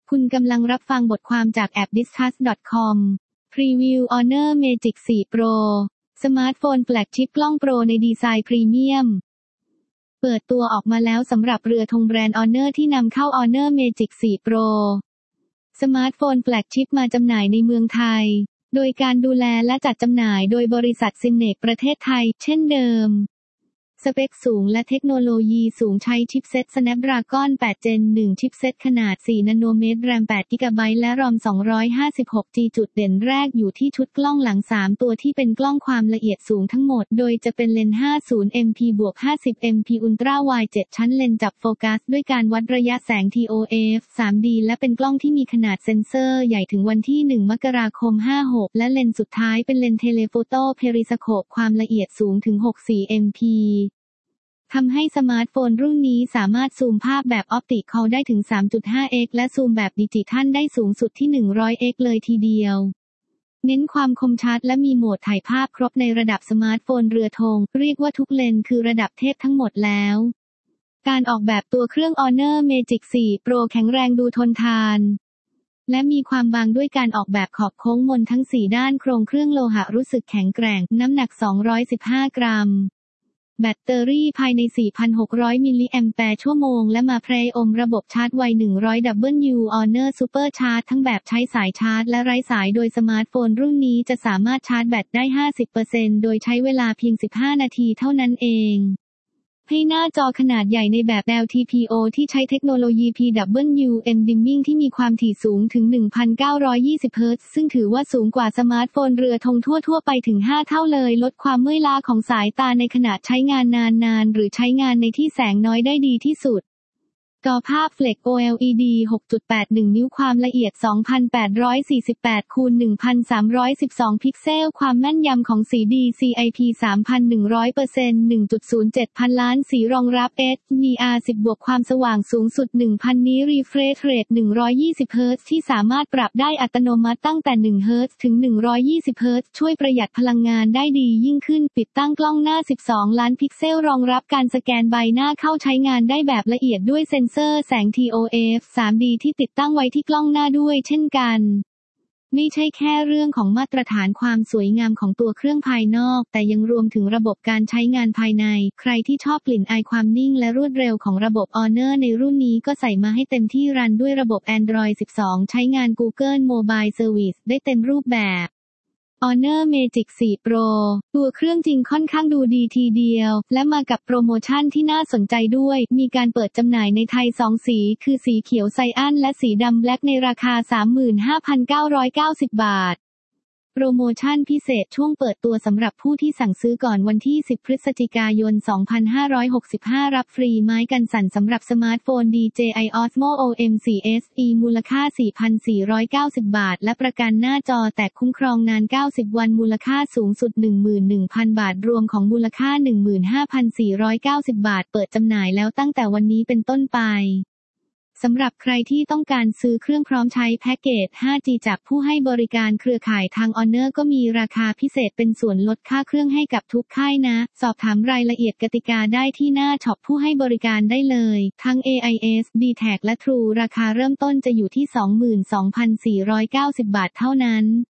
คุณกำลังรับฟังบทความจากแอป discuss.com พรีวิว Honor Magic 4 Pro สมาร์ทโฟนแฟลกชิปกล้องโปรในดีไซน์พรีเมียมเปิดตัวออกมาแล้วสำหรับเรือธงแบรนด์ Honor ที่นำเข้า Honor Magic 4 Pro สมาร์ทโฟนแฟลกชิปมาจำหน่ายในเมืองไทยโดยการดูแลและจัดจำหน่ายโดยบริษัทซินเนกประเทศไทยเช่นเดิมสเปคสูงและเทคโนโลยีสูงใช้ชิปเซ็ต Snapdragon 8 Gen 1 ชิปเซ็ตขนาด 4 นาโนเมตร แรม 8 GB และ ROM 256 G จุดเด่นแรกอยู่ที่ชุดกล้องหลัง 3 ตัวที่เป็นกล้องความละเอียดสูงทั้งหมดโดยจะเป็นเลนส์ 50 MP บวก 50 MP Ultra Wide 7 ชั้นเลนส์จับโฟกัสด้วยการวัดระยะแสง TOF 3D และเป็นกล้องที่มีขนาดเซ็นเซอร์ใหญ่ถึงวันที่ 1 มกราคม 56 และเลนส์สุดท้ายเป็นเลนส์เทเลโฟโต้เพริสโคปความละเอียดสูงถึง 64 MPทำให้สมาร์ทโฟนรุ่นนี้สามารถซูมภาพแบบออปติคอลได้ถึง 3.5x และซูมแบบดิจิทัลได้สูงสุดที่ 100x เลยทีเดียวเน้นความคมชัดและมีโหมดถ่ายภาพครบในระดับสมาร์ทโฟนเรือธงเรียกว่าทุกเลนส์คือระดับเทพทั้งหมดแล้วการออกแบบตัวเครื่อง Honor Magic 4 Pro แข็งแรงดูทนทานและมีความบางด้วยการออกแบบขอบโค้งมนทั้ง4ด้านโครงเครื่องโลหะรู้สึกแข็งแกร่งน้ำหนัก215 กรัมแบตเตอรี่ภายใน 4,600 มิลลิแอมแปร์ชั่วโมงและมาพร้อมระบบชาร์จไว 100W Honor Super Charge ทั้งแบบใช้สายชาร์จและไร้สายโดยสมาร์ทโฟนรุ่นนี้จะสามารถชาร์จแบตได้ 50% โดยใช้เวลาเพียง 15 นาทีเท่านั้นเองให้หน้าจอขนาดใหญ่ในแบบ LTPO ที่ใช้เทคโนโลยี PWM Dimming ที่มีความถี่สูงถึง 1,920 เฮิรตซ์ซึ่งถือว่าสูงกว่าสมาร์ทโฟนเรือธงทั่วไปถึง 5 เท่าเลยลดความเมื่อยล้าของสายตาในขณะใช้งานนานๆหรือใช้งานในที่แสงน้อยได้ดีที่สุดจอภาพ Flex OLED 6.81 นิ้วความละเอียด 2,848 คูณ 1,312 พิกเซลความแม่นยำของสี DCI-P 3,100% 1.07 พันล้านสีรองรับ HDR10 บวกความสว่างสูงสุด 1,000 นี้ Refresh Rate 120 เฮิรตซ์ที่สามารถปรับได้อัตโนมัติตั้งแต่ 1 เฮิรตซ์ถึง 120 เฮิรตซ์ช่วยประหยัดพลังงานได้ดียิ่งขึ้นติดตั้งกล้องหน้า 12 ล้านพิกเซลรองรับการสแกนใบหน้าเข้าใช้งานได้แบบละเอียดด้วยเซ็นเซอร์แสง TOF 3D ที่ติดตั้งไว้ที่กล้องหน้าด้วยเช่นกันไม่ใช่แค่เรื่องของมาตรฐานความสวยงามของตัวเครื่องภายนอกแต่ยังรวมถึงระบบการใช้งานภายในใครที่ชอบกลิ่นอายความนิ่งและรวดเร็วของระบบ Honor ในรุ่นนี้ก็ใส่มาให้เต็มที่รันด้วยระบบ Android 12 ใช้งาน Google Mobile Service ได้เต็มรูปแบบ Honor Magic 4 Pro ตัวเครื่องจริงค่อนข้างดูดีทีเดียวและมากับโปรโมชั่นที่น่าสนใจด้วยมีการเปิดจำหน่ายในไทย2สีคือสีเขียวไซอันและสีดำแบล็คในราคา 35,990 บาทโปรโมชั่นพิเศษช่วงเปิดตัวสำหรับผู้ที่สั่งซื้อก่อนวันที่ 10 พฤศจิกายน 2565 รับฟรีไม้กันสั่นสำหรับสมาร์ทโฟน DJI Osmo OM4 SE มูลค่า 4,490 บาทและประกันหน้าจอแตกคุ้มครองนาน 90 วันมูลค่าสูงสุด 11,000 บาทรวมของมูลค่า 15,490 บาทเปิดจำหน่ายแล้วตั้งแต่วันนี้เป็นต้นไปสำหรับใครที่ต้องการซื้อเครื่องพร้อมใช้แพ็กเกจ 5G จากผู้ให้บริการเครือข่ายทาง Honor ก็มีราคาพิเศษเป็นส่วนลดค่าเครื่องให้กับทุกค่ายนะสอบถามรายละเอียดกติกาได้ที่หน้าช็อปผู้ให้บริการได้เลยทั้ง AIS DTAC และ True ราคาเริ่มต้นจะอยู่ที่ 22,490 บาทเท่านั้น